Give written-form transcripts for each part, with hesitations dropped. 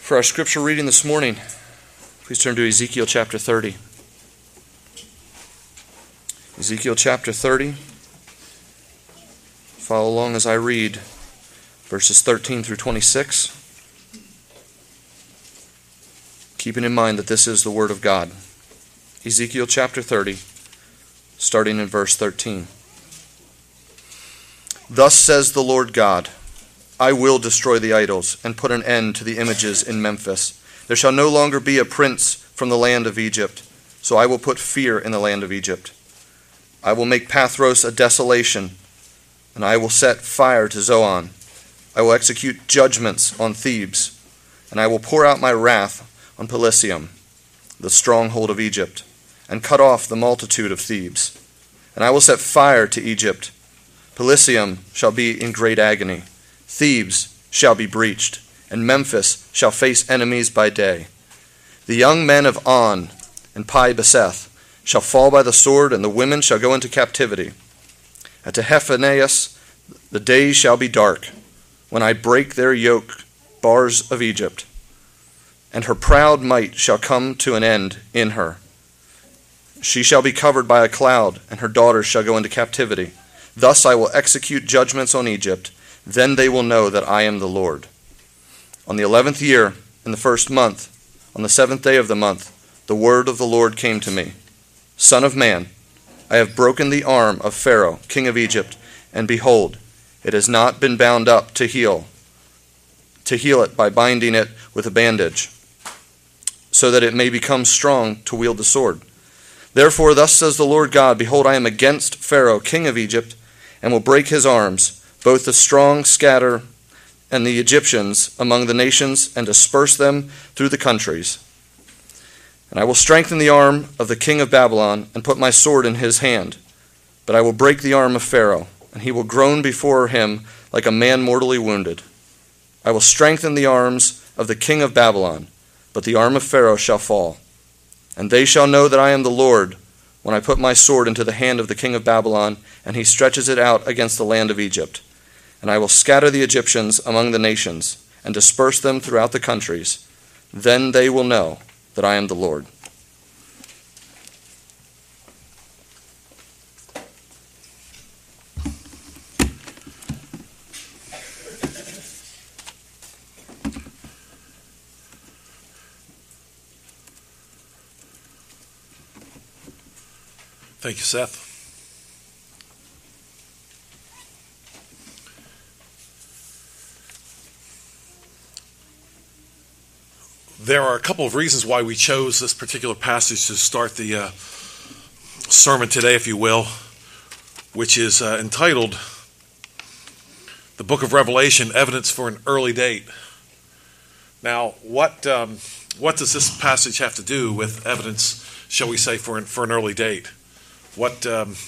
For our scripture reading this morning, please turn to Ezekiel chapter 30. Ezekiel chapter 30. Follow along as I read verses 13 through 26. Keeping in mind that this is the Word of God. Ezekiel chapter 30, starting in verse 13. Thus says the Lord God, I will destroy the idols and put an end to the images in Memphis. There shall no longer be a prince from the land of Egypt, so I will put fear in the land of Egypt. I will make Pathros a desolation, and I will set fire to Zoan. I will execute judgments on Thebes, and I will pour out my wrath on Pelisium, the stronghold of Egypt, and cut off the multitude of Thebes. And I will set fire to Egypt. Pelisium shall be in great agony. Thebes shall be breached, and Memphis shall face enemies by day. The young men of On and Pi-Beseth shall fall by the sword, and the women shall go into captivity. And to Hephaneus the days shall be dark, when I break their yoke bars of Egypt, and her proud might shall come to an end in her. She shall be covered by a cloud, and her daughters shall go into captivity. Thus I will execute judgments on Egypt. Then they will know that I am the Lord. On the 11th year, in the first month, on the 7th day of the month, the word of the Lord came to me. Son of man, I have broken the arm of Pharaoh, king of Egypt, and behold, it has not been bound up to heal it by binding it with a bandage, so that it may become strong to wield the sword. Therefore, thus says the Lord God, behold, I am against Pharaoh, king of Egypt, and will break his arms. Both the strong scatter and the Egyptians among the nations, and disperse them through the countries. And I will strengthen the arm of the king of Babylon, and put my sword in his hand. But I will break the arm of Pharaoh, and he will groan before him like a man mortally wounded. I will strengthen the arms of the king of Babylon, but the arm of Pharaoh shall fall. And they shall know that I am the Lord, when I put my sword into the hand of the king of Babylon, and he stretches it out against the land of Egypt. And I will scatter the Egyptians among the nations, and disperse them throughout the countries. Then they will know that I am the Lord. Thank you, Seth. There are a couple of reasons why we chose this particular passage to start the sermon today, if you will, which is entitled The Book of Revelation, Evidence for an Early Date. Now, what does this passage have to do with evidence, shall we say, for an early date? What's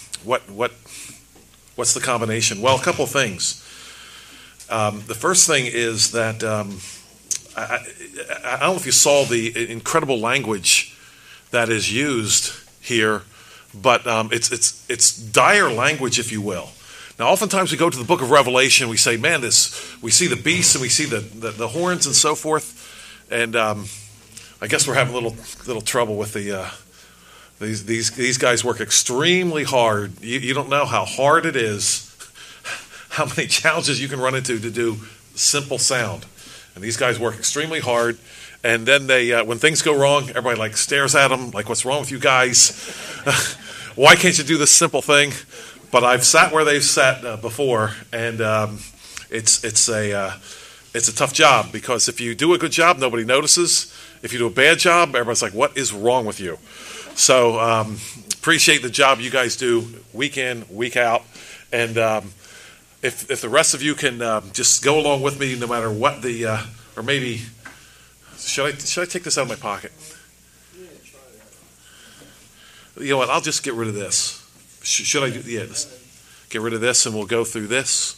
the combination? Well, a couple of things. The first thing is that I don't know if you saw the incredible language that is used here, but it's dire language, if you will. Now, oftentimes we go to the book of Revelation, we say, man, we see the beasts and we see the horns and so forth, and I guess we're having a little trouble with these guys work extremely hard. You don't know how hard it is, how many challenges you can run into to do simple sound. And these guys work extremely hard. And then they, when things go wrong, everybody stares at them like, "What's wrong with you guys? Why can't you do this simple thing?" But I've sat where they've sat before, and it's a tough job, because if you do a good job, nobody notices. If you do a bad job, everybody's like, "What is wrong with you?" So appreciate the job you guys do week in, week out. And if the rest of you can just go along with me, no matter what or maybe, should I take this out of my pocket? You know what? I'll just get rid of this. Should I do? Yeah, get rid of this, and we'll go through this.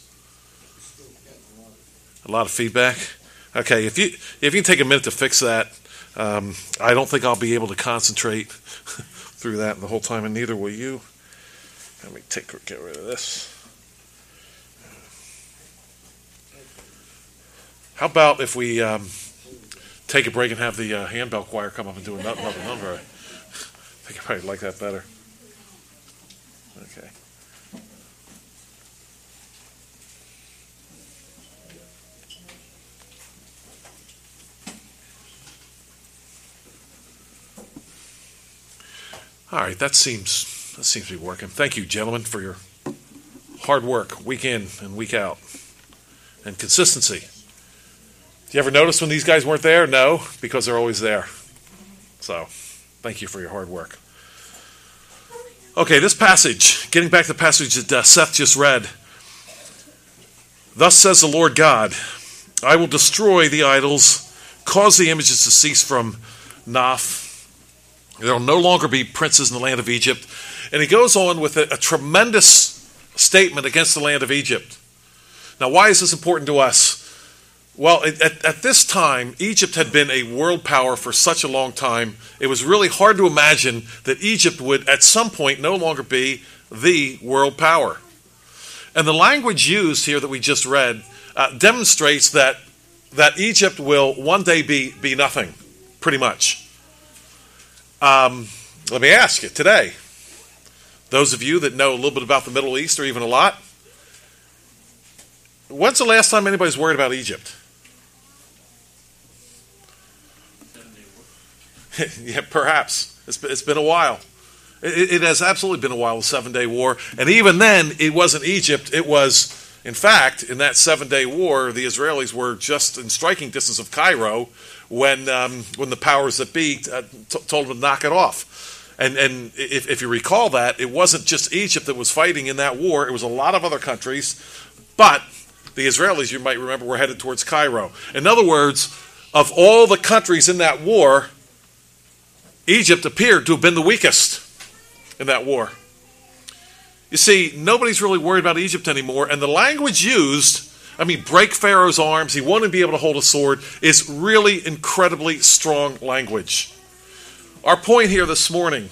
A lot of feedback. Okay, if you can take a minute to fix that, I don't think I'll be able to concentrate through that the whole time, and neither will you. Let me get rid of this. How about if we take a break and have the handbell choir come up and do another number. I think I probably like that better. Okay. All right, that seems to be working. Thank you, gentlemen, for your hard work, week in and week out, and consistency. Do you ever notice when these guys weren't there? No, because they're always there. So, thank you for your hard work. Okay, this passage, getting back to the passage that Seth just read. Thus says the Lord God, I will destroy the idols, cause the images to cease from Noph. There will no longer be princes in the land of Egypt. And he goes on with a tremendous statement against the land of Egypt. Now, why is this important to us? Well, at this time, Egypt had been a world power for such a long time. It was really hard to imagine that Egypt would, at some point, no longer be the world power. And the language used here that we just read demonstrates that Egypt will one day be nothing, pretty much. Let me ask you today, those of you that know a little bit about the Middle East or even a lot, when's the last time anybody's worried about Egypt? Yeah, perhaps. It's been a while. It has absolutely been a while, the 7-Day War. And even then, it wasn't Egypt. It was, in fact, in that 7-Day War, the Israelis were just in striking distance of Cairo when the powers that be told them to knock it off. And if you recall that, it wasn't just Egypt that was fighting in that war. It was a lot of other countries. But the Israelis, you might remember, were headed towards Cairo. In other words, of all the countries in that war, Egypt appeared to have been the weakest in that war. You see, nobody's really worried about Egypt anymore, and the language used, break Pharaoh's arms, he won't be able to hold a sword, is really incredibly strong language. Our point here this morning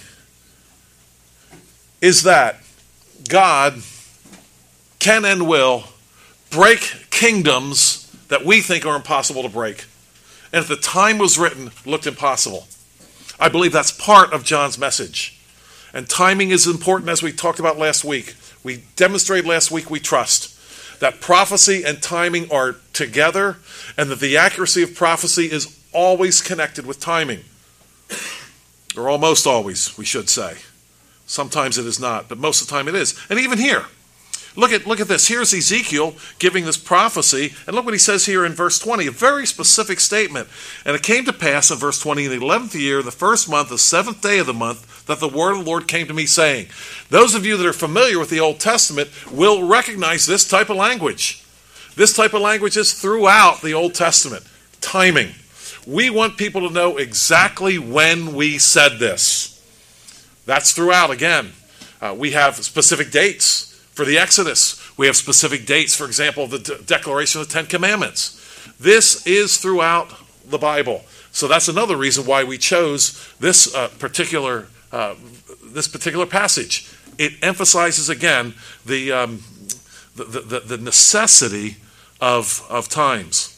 is that God can and will break kingdoms that we think are impossible to break. And at the time was written, looked impossible. I believe that's part of John's message. And timing is important, as we talked about last week. We demonstrated last week we trust that prophecy and timing are together, and that the accuracy of prophecy is always connected with timing. Or almost always, we should say. Sometimes it is not, but most of the time it is. And even here, look at this. Here's Ezekiel giving this prophecy, and look what he says here in verse 20, a very specific statement. And it came to pass in verse 20, in the 11th year, the first month, the 7th day of the month, that the word of the Lord came to me, saying. Those of you that are familiar with the Old Testament will recognize this type of language. This type of language is throughout the Old Testament. Timing. We want people to know exactly when we said this. That's throughout again. We have specific dates for the Exodus. We have specific dates, for example, the declaration of the Ten Commandments. This is throughout the Bible. So that's another reason why we chose this particular passage. It emphasizes again the necessity of times.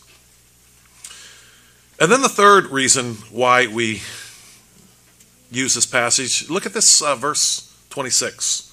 And then the third reason why we use this passage, look at this verse 26.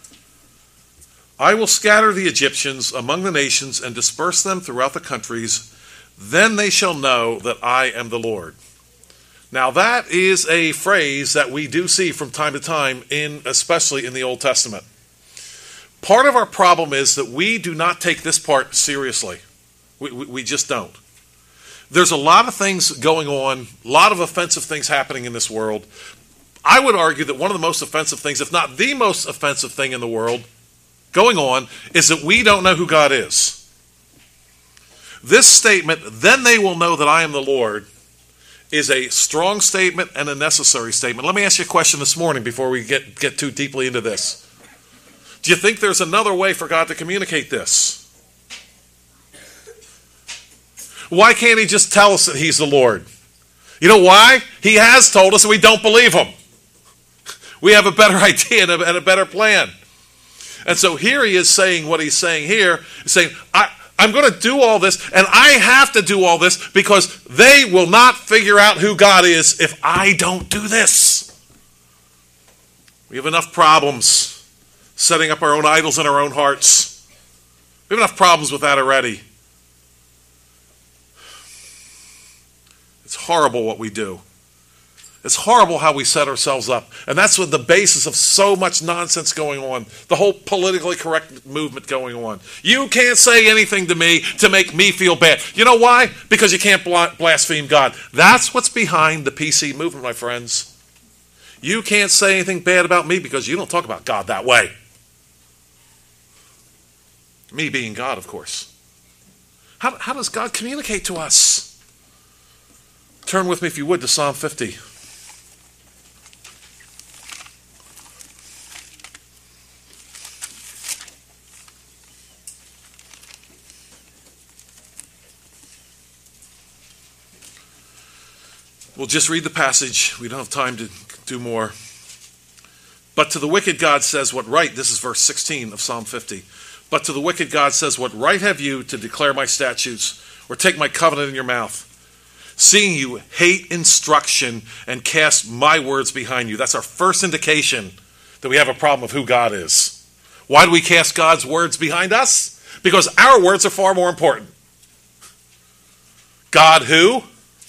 I will scatter the Egyptians among the nations and disperse them throughout the countries. Then they shall know that I am the Lord. Now that is a phrase that we do see from time to time, especially in the Old Testament. Part of our problem is that we do not take this part seriously. We just don't. There's a lot of things going on, a lot of offensive things happening in this world. I would argue that one of the most offensive things, if not the most offensive thing in the world going on, is that we don't know who God is. This statement, then they will know that I am the Lord, is a strong statement and a necessary statement. Let me ask you a question this morning before we get too deeply into this. Do you think there's another way for God to communicate this? Why can't he just tell us that he's the Lord? You know why? He has told us and we don't believe him. We have a better idea and a better plan. And so here he is saying what he's saying here. He's saying, I I'm going to do all this, and I have to do all this because they will not figure out who God is if I don't do this. We have enough problems setting up our own idols in our own hearts. We have enough problems with that already. It's horrible what we do. It's horrible how we set ourselves up. And that's what the basis of so much nonsense going on. The whole politically correct movement going on. You can't say anything to me to make me feel bad. You know why? Because you can't blaspheme God. That's what's behind the PC movement, my friends. You can't say anything bad about me because you don't talk about God that way. Me being God, of course. How does God communicate to us? Turn with me, if you would, to Psalm 50. We'll just read the passage. We don't have time to do more. But to the wicked God says, what right, this is verse 16 of Psalm 50. But to the wicked God says, what right have you to declare my statutes or take my covenant in your mouth? Seeing you hate instruction and cast my words behind you. That's our first indication that we have a problem of who God is. Why do we cast God's words behind us? Because our words are far more important. God who?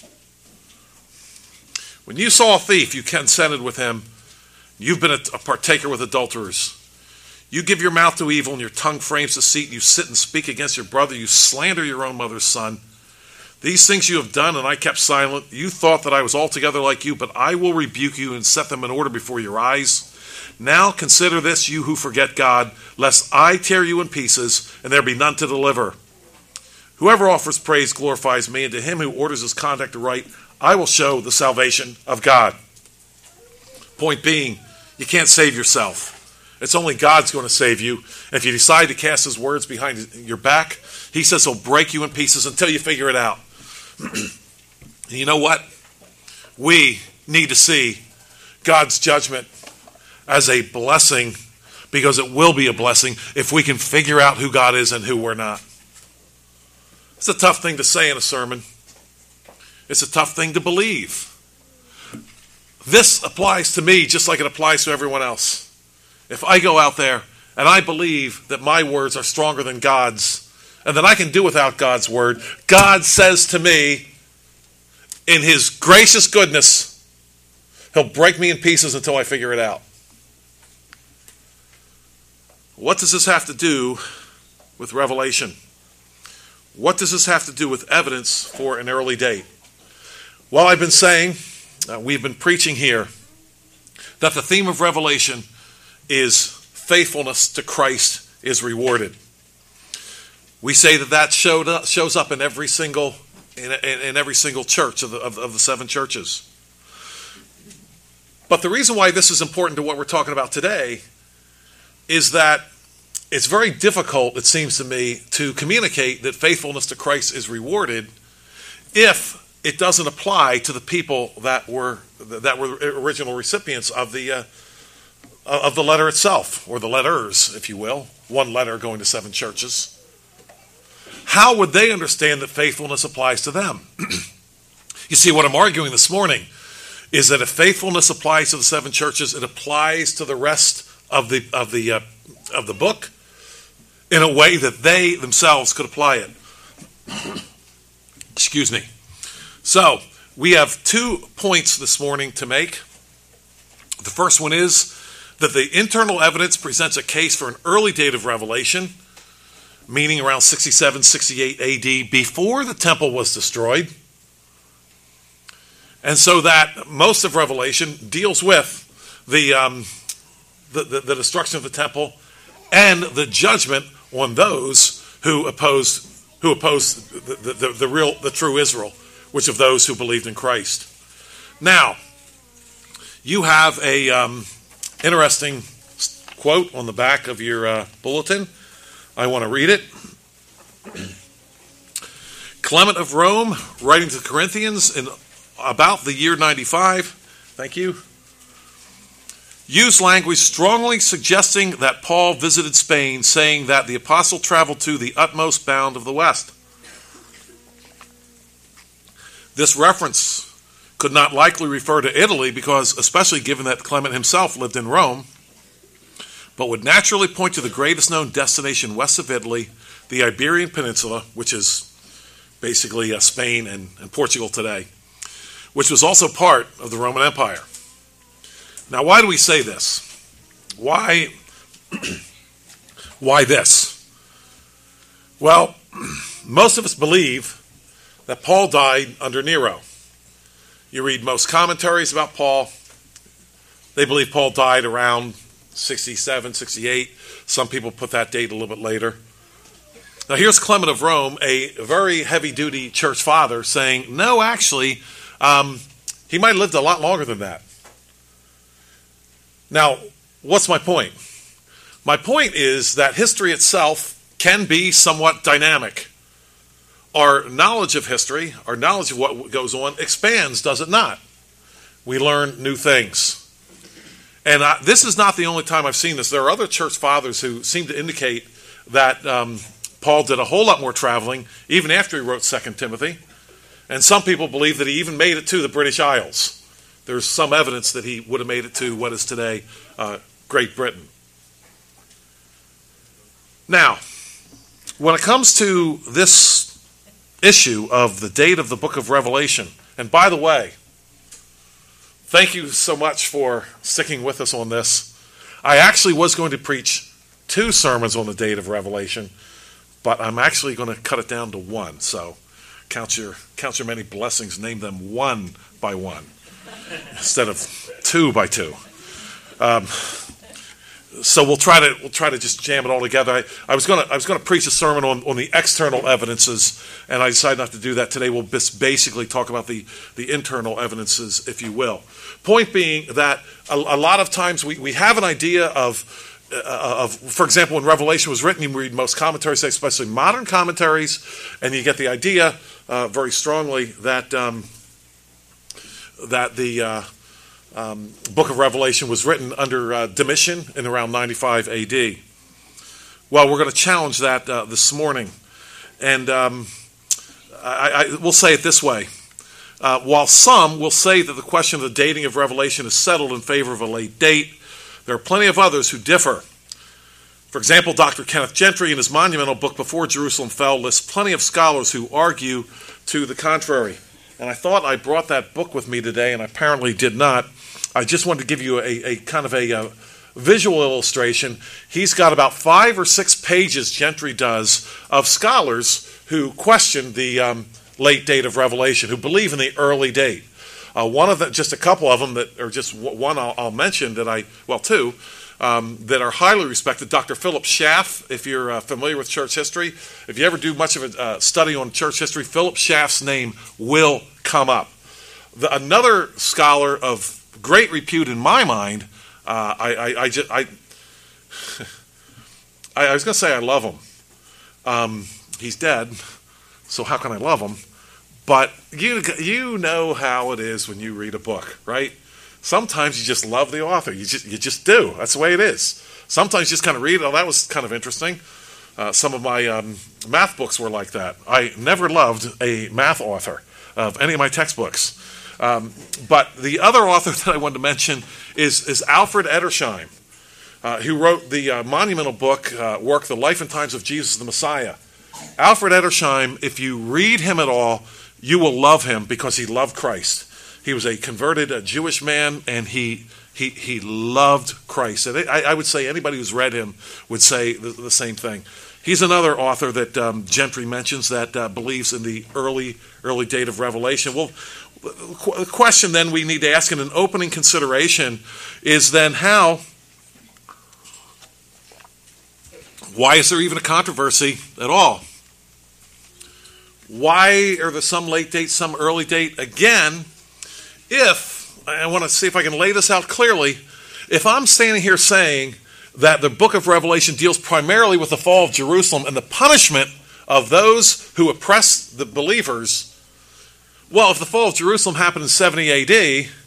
When you saw a thief, you consented with him. You've been a partaker with adulterers. You give your mouth to evil and your tongue frames deceit. You sit and speak against your brother. You slander your own mother's son. These things you have done, and I kept silent. You thought that I was altogether like you, but I will rebuke you and set them in order before your eyes. Now consider this, you who forget God, lest I tear you in pieces, and there be none to deliver. Whoever offers praise glorifies me, and to him who orders his conduct aright, I will show the salvation of God. Point being, you can't save yourself. It's only God's going to save you. And if you decide to cast his words behind your back, he says he'll break you in pieces until you figure it out. And you know what? We need to see God's judgment as a blessing, because it will be a blessing if we can figure out who God is and who we're not. It's a tough thing to say in a sermon. It's a tough thing to believe. This applies to me just like it applies to everyone else. If I go out there and I believe that my words are stronger than God's, and that I can do without God's word, God says to me, in his gracious goodness, he'll break me in pieces until I figure it out. What does this have to do with Revelation? What does this have to do with evidence for an early date? Well, I've been saying, we've been preaching here, that the theme of Revelation is faithfulness to Christ is rewarded. We say that shows up in every single church of the seven churches. But the reason why this is important to what we're talking about today is that it's very difficult, it seems to me, to communicate that faithfulness to Christ is rewarded if it doesn't apply to the people that were original recipients of the letter itself, or the letters, if you will. One letter going to seven churches. How would they understand that faithfulness applies to them? You see, what I'm arguing this morning is that if faithfulness applies to the seven churches, it applies to the rest of the book in a way that they themselves could apply it. Excuse me. So, we have 2 points this morning to make. The first one is that the internal evidence presents a case for an early date of Revelation, meaning around 67, 68 AD, before the temple was destroyed. And so that most of Revelation deals with the destruction of the temple and the judgment on those who opposed the true Israel, which of those who believed in Christ. Now, you have a interesting quote on the back of your bulletin. I want to read it. Clement of Rome, writing to the Corinthians in about the year 95, thank you, use language strongly suggesting that Paul visited Spain, saying that the apostle traveled to the utmost bound of the West. This reference could not likely refer to Italy because, especially given that Clement himself lived in Rome, but would naturally point to the greatest known destination west of Italy, the Iberian Peninsula, which is basically Spain and Portugal today, which was also part of the Roman Empire. Now, why do we say this? Why this? Well, most of us believe that Paul died under Nero. You read most commentaries about Paul. They believe Paul died around 67, 68. Some people put that date a little bit later. Now here's Clement of Rome, a very heavy-duty church father, saying, no, actually, he might have lived a lot longer than that. Now, what's my point? My point is that history itself can be somewhat dynamic. Our knowledge of history, our knowledge of what goes on, expands, does it not? We learn new things. And this is not the only time I've seen this. There are other church fathers who seem to indicate that Paul did a whole lot more traveling, even after he wrote 2 Timothy. And some people believe that he even made it to the British Isles. There's some evidence that he would have made it to what is today Great Britain. Now, when it comes to this issue of the date of the book of Revelation, and by the way, thank you so much for sticking with us on this. I actually was going to preach 2 sermons on the date of Revelation, but I'm actually going to cut it down to 1. So count your many blessings, name them one by one instead of 2 by 2. So we'll try to just jam it all together. I was going to preach a sermon on the external evidences, and I decided not to do that today. We'll just basically talk about the internal evidences, if you will. Point being that a lot of times we have an idea of, for example, when Revelation was written, you read most commentaries, especially modern commentaries, and you get the idea very strongly that the book of Revelation was written under Domitian in around 95 AD. Well, we're going to challenge that this morning. And I will say it this way. While some will say that the question of the dating of Revelation is settled in favor of a late date, there are plenty of others who differ. For example, Dr. Kenneth Gentry in his monumental book Before Jerusalem Fell lists plenty of scholars who argue to the contrary. And I thought I brought that book with me today, and I apparently did not. I just wanted to give you a kind of a visual illustration. He's got about 5 or 6 pages, Gentry does, of scholars who question the late date of Revelation, who believe in the early date. One of them, just a couple of them that, or just one I'll mention that two, that are highly respected. Dr. Philip Schaff, if you're familiar with church history, if you ever do much of a study on church history, Philip Schaff's name will come up. Another scholar of great repute in my mind, I was going to say I love him. He's dead, so how can I love him? But you know how it is when you read a book, right? Sometimes you just love the author. You just do. That's the way it is. Sometimes you just kind of read, oh, that was kind of interesting. Some of my math books were like that. I never loved a math author of any of my textbooks. But the other author that I wanted to mention is Alfred Edersheim, who wrote the monumental book, work, The Life and Times of Jesus the Messiah. Alfred Edersheim, if you read him at all, you will love him because he loved Christ. He was a converted Jewish man, and he loved Christ. And I would say anybody who's read him would say the same thing. He's another author that Gentry mentions that believes in the early date of Revelation. Well, the question then we need to ask in an opening consideration is then why is there even a controversy at all? Why are there some late date, some early date? Again, I want to see if I can lay this out clearly, if I'm standing here saying that the book of Revelation deals primarily with the fall of Jerusalem and the punishment of those who oppress the believers, well, if the fall of Jerusalem happened in 70 AD,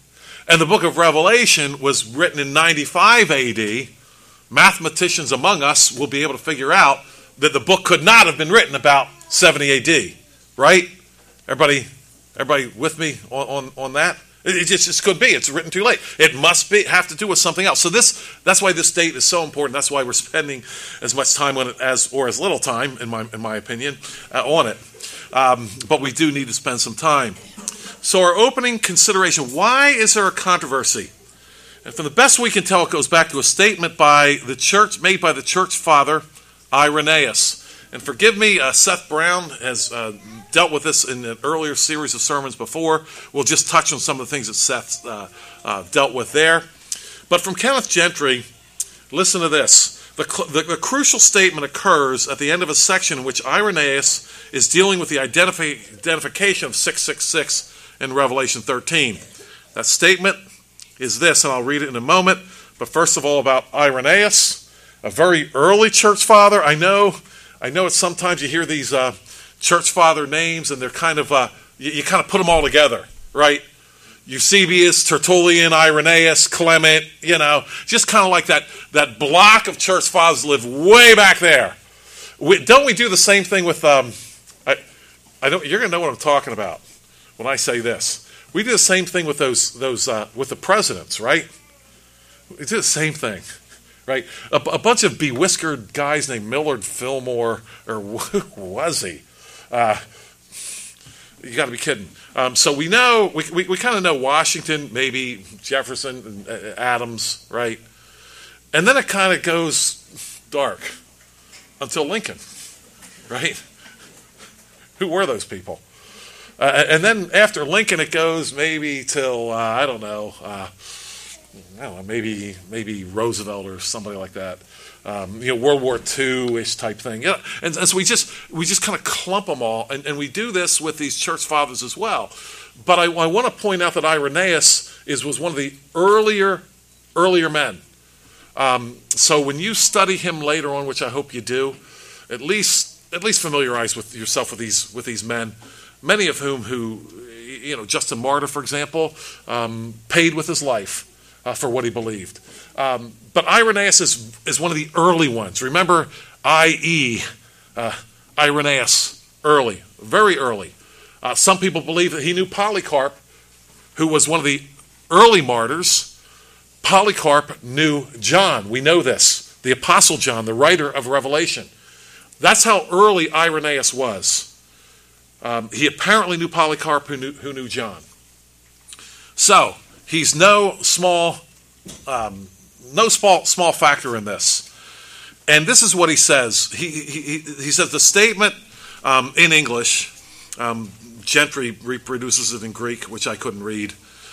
and the book of Revelation was written in 95 AD, mathematicians among us will be able to figure out that the book could not have been written about 70 AD, right? Everybody with me on that? It just could be. It's written too late. It must have to do with something else. So that's why this date is so important. That's why we're spending as much time on it as little time, in my opinion, on it. But we do need to spend some time. So our opening consideration: why is there a controversy? And from the best we can tell, it goes back to a statement by the church, made by the church father Irenaeus. And forgive me, Seth Brown has dealt with this in an earlier series of sermons before. We'll just touch on some of the things that Seth dealt with there. But from Kenneth Gentry, listen to this. The crucial statement occurs at the end of a section in which Irenaeus is dealing with the identification of 666 in Revelation 13. That statement is this, and I'll read it in a moment. But first of all, about Irenaeus, a very early church father. I know it's sometimes you hear these church father names, and they're kind of you kind of put them all together, right? Eusebius, Tertullian, Irenaeus, Clement, just kind of like that block of church fathers live way back there. Don't we do the same thing with you're going to know what I'm talking about when I say this. We do the same thing with those with the presidents, right? We do the same thing. Right, a bunch of bewhiskered guys named Millard Fillmore, or who was he? You got to be kidding. So we know, we kind of know Washington, maybe Jefferson, Adams, right? And then it kind of goes dark until Lincoln, right? Who were those people? And then after Lincoln, it goes maybe till I don't know, maybe Roosevelt or somebody like that. World War II-ish type thing. Yeah, and so we just kind of clump them all, and we do this with these church fathers as well. But I want to point out that Irenaeus was one of the earlier men. So when you study him later on, which I hope you do, at least familiarize yourself with these men, many of whom Justin Martyr, for example, paid with his life for what he believed. But Irenaeus is one of the early ones. Remember, Irenaeus, early, very early. Some people believe that he knew Polycarp, who was one of the early martyrs. Polycarp knew John. We know this. The Apostle John, the writer of Revelation. That's how early Irenaeus was. He apparently knew Polycarp, who knew John. So he's no small factor in this. And this is what he says. He says the statement in English. Gentry reproduces it in Greek, which I couldn't read.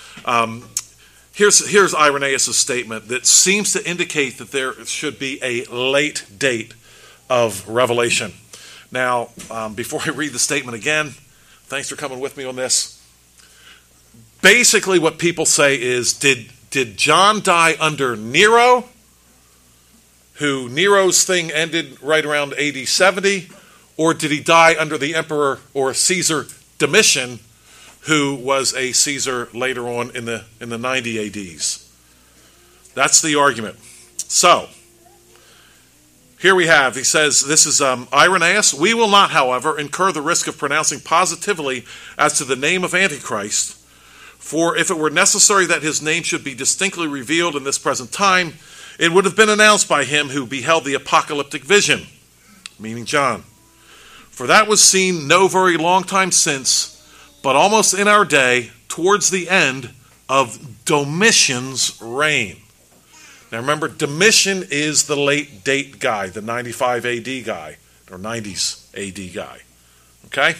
Here's Irenaeus' statement that seems to indicate that there should be a late date of Revelation. Now, before I read the statement again, thanks for coming with me on this. Basically, what people say is, did John die under Nero, who Nero's thing ended right around AD 70, or did he die under the emperor or Caesar Domitian, who was a Caesar later on in the 90 ADs? That's the argument. So, here we have, he says, this is Irenaeus. We will not, however, incur the risk of pronouncing positively as to the name of Antichrist, for if it were necessary that his name should be distinctly revealed in this present time, it would have been announced by him who beheld the apocalyptic vision, meaning John. For that was seen no very long time since, but almost in our day, towards the end of Domitian's reign. Now remember, Domitian is the late date guy, the 95 AD guy, or 90s AD guy. Okay?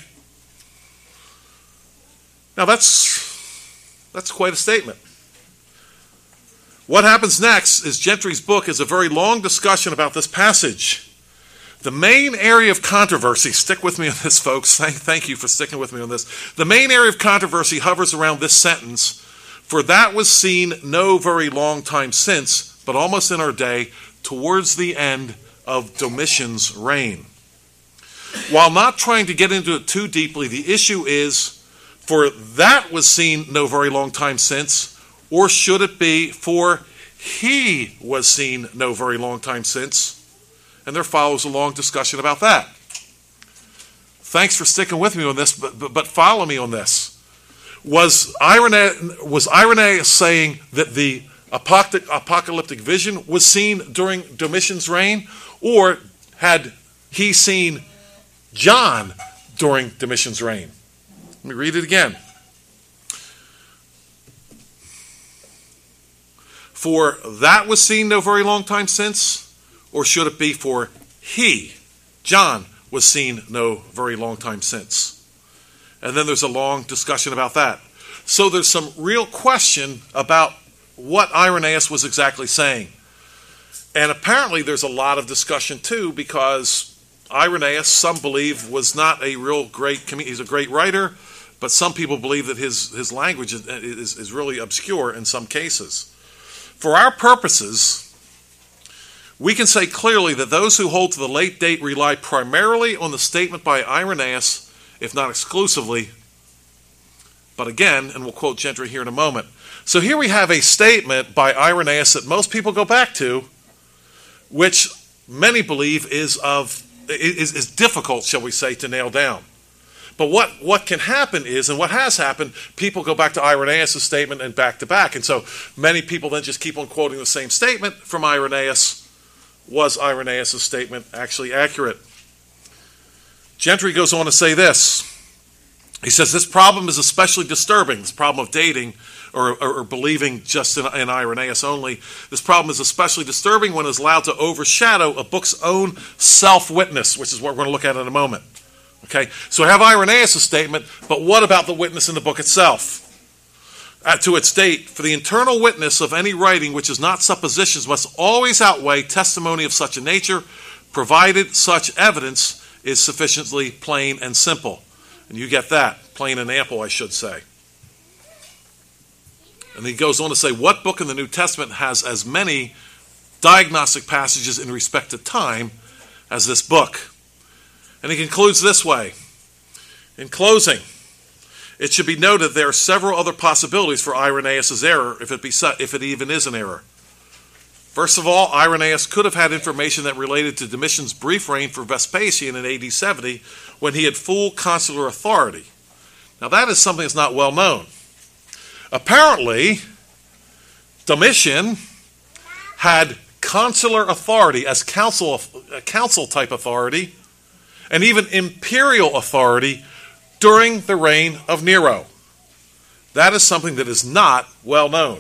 Now that's quite a statement. What happens next is Gentry's book is a very long discussion about this passage. The main area of controversy, stick with me on this, folks. Thank you for sticking with me on this. The main area of controversy hovers around this sentence, for that was seen no very long time since, but almost in our day, towards the end of Domitian's reign. While not trying to get into it too deeply, the issue is, for that was seen no very long time since, or should it be, for he was seen no very long time since? And there follows a long discussion about that. Thanks for sticking with me on this, but follow me on this. Was Irenaeus saying that the apocalyptic vision was seen during Domitian's reign, or had he seen John during Domitian's reign? Let me read it again. For that was seen no very long time since, or should it be for he, John, was seen no very long time since? And then there's a long discussion about that. So there's some real question about what Irenaeus was exactly saying. And apparently there's a lot of discussion too, because Irenaeus, some believe, was not a real great, he's a great writer, but some people believe that his language is really obscure in some cases. For our purposes, we can say clearly that those who hold to the late date rely primarily on the statement by Irenaeus, if not exclusively. But again, and we'll quote Gentry here in a moment. So here we have a statement by Irenaeus that most people go back to, which many believe is difficult, shall we say, to nail down. But what can happen is, and what has happened, people go back to Irenaeus' statement and back to back. And so many people then just keep on quoting the same statement from Irenaeus. Was Irenaeus' statement actually accurate? Gentry goes on to say this. He says, this problem is especially disturbing, this problem of dating or believing just in Irenaeus only. This problem is especially disturbing when it is allowed to overshadow a book's own self-witness, which is what we're going to look at in a moment. Okay, so I have Irenaeus' statement, but what about the witness in the book itself? To its date, for the internal witness of any writing which is not suppositions must always outweigh testimony of such a nature, provided such evidence is sufficiently plain and simple. And you get that, plain and ample, I should say. And he goes on to say, what book in the New Testament has as many diagnostic passages in respect to time as this book? And he concludes this way. In closing, it should be noted there are several other possibilities for Irenaeus' error, if it even is an error. First of all, Irenaeus could have had information that related to Domitian's brief reign for Vespasian in AD 70, when he had full consular authority. Now that is something that's not well known. Apparently, Domitian had consular authority as council type authority, and even imperial authority during the reign of Nero. That is something that is not well known.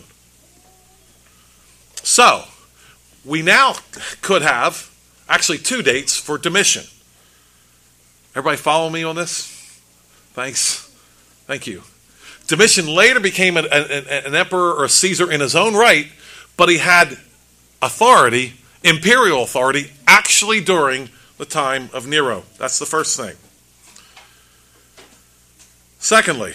So, we now could have actually two dates for Domitian. Everybody follow me on this? Thanks. Thank you. Domitian later became an emperor or a Caesar in his own right, but he had authority, imperial authority, actually during the time of Nero. That's the first thing. Secondly,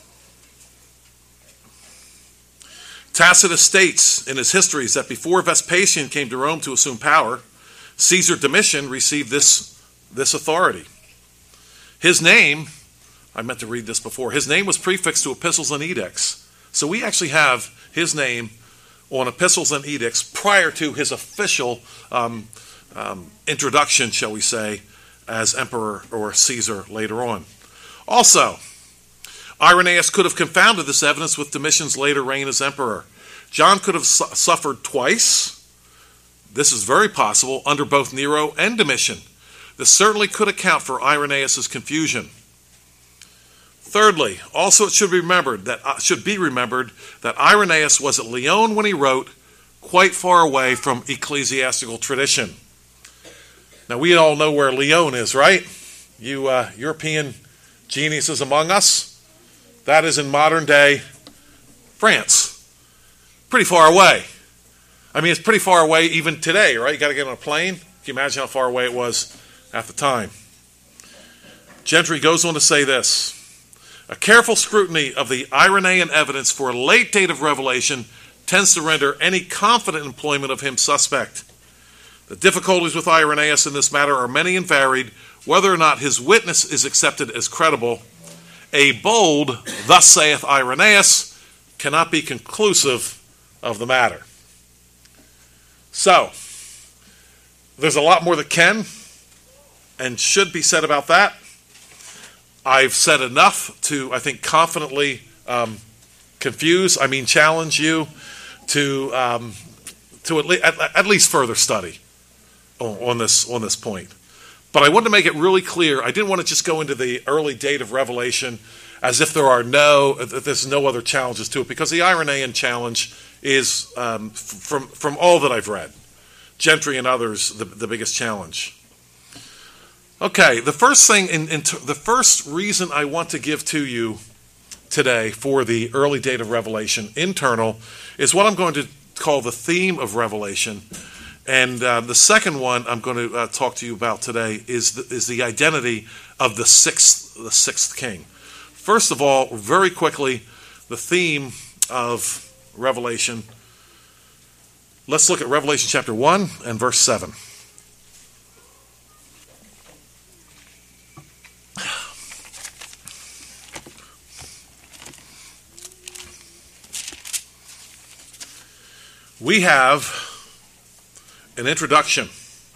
Tacitus states in his histories that before Vespasian came to Rome to assume power, Caesar Domitian received this authority. His name, I meant to read this before, his name was prefixed to epistles and edicts. So we actually have his name on epistles and edicts prior to his official introduction, shall we say, as emperor or Caesar later on. Also, Irenaeus could have confounded this evidence with Domitian's later reign as emperor. John could have suffered twice, this is very possible, under both Nero and Domitian. This certainly could account for Irenaeus' confusion. Thirdly, also it should be remembered that Irenaeus was at Lyon when he wrote, quite far away from ecclesiastical tradition. Now we all know where Lyon is, right? You European geniuses among us. That is in modern day France. Pretty far away. I mean, it's pretty far away even today, right? You got to get on a plane. Can you imagine how far away it was at the time? Gentry goes on to say this. A careful scrutiny of the Irenaean evidence for a late date of revelation tends to render any confident employment of him suspect. The difficulties with Irenaeus in this matter are many and varied, whether or not his witness is accepted as credible. A bold, thus saith Irenaeus, cannot be conclusive of the matter. So, there's a lot more that can and should be said about that. I've said enough to, I think, confidently challenge you to at least further study on this point. But I wanted to make it really clear. I didn't want to just go into the early date of Revelation as if there's no other challenges to it, because the Irenaean challenge is, from all that I've read, Gentry and others, the biggest challenge. Okay, the first thing, the first reason I want to give to you today for the early date of Revelation, internal, is what I'm going to call the theme of Revelation. And the second one I'm going to talk to you about today is the identity of the sixth king. First of all, very quickly, the theme of Revelation. Let's look at Revelation chapter 1 and verse 7. We have an introduction.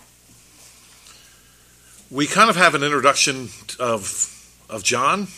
We kind of have an introduction of John.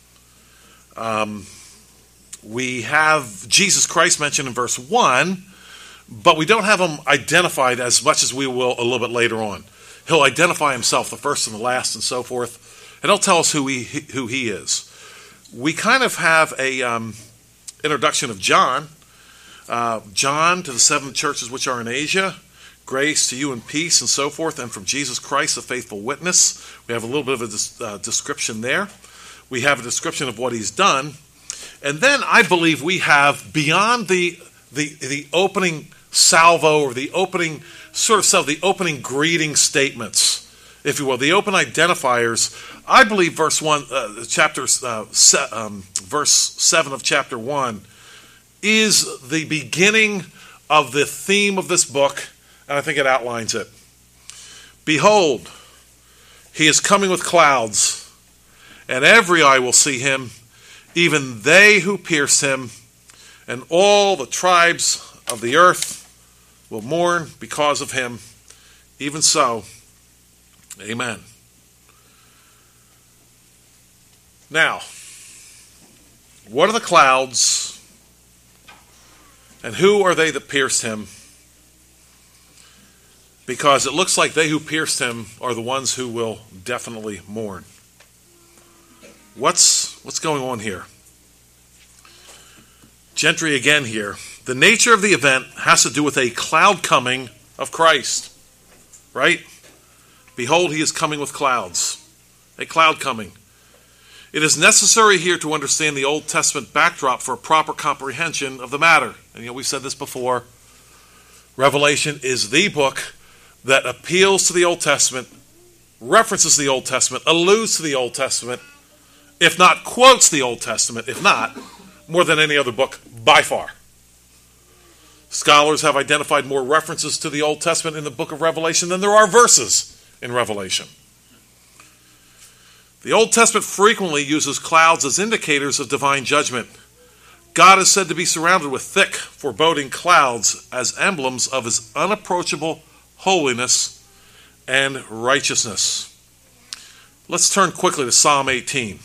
We have Jesus Christ mentioned in verse 1, but we don't have him identified as much as we will a little bit later on. He'll identify himself, the first and the last, and so forth, and he'll tell us who he is. We kind of have a introduction of John. John, to the 7 churches which are in Asia, grace to you and peace, and so forth, and from Jesus Christ, the faithful witness. We have a little bit of a description there. We have a description of what he's done. And then I believe we have, beyond the opening salvo, or the opening the opening greeting statements, if you will, the open identifiers. I believe verse 7 of chapter 1 is the beginning of the theme of this book, and I think it outlines it. Behold, he is coming with clouds, and every eye will see him, even they who pierced him, and all the tribes of the earth will mourn because of him. Even so, amen. Now, what are the clouds? And who are they that pierced him? Because it looks like they who pierced him are the ones who will definitely mourn. What's going on here? Gentry again here. The nature of the event has to do with a cloud coming of Christ. Right? Behold, he is coming with clouds. A cloud coming. It is necessary here to understand the Old Testament backdrop for a proper comprehension of the matter. And we've said this before. Revelation is the book that appeals to the Old Testament, references the Old Testament, alludes to the Old Testament, if not quotes the Old Testament, if not, more than any other book by far. Scholars have identified more references to the Old Testament in the book of Revelation than there are verses in Revelation. The Old Testament frequently uses clouds as indicators of divine judgment. God is said to be surrounded with thick, foreboding clouds as emblems of his unapproachable holiness and righteousness. Let's turn quickly to Psalm 18.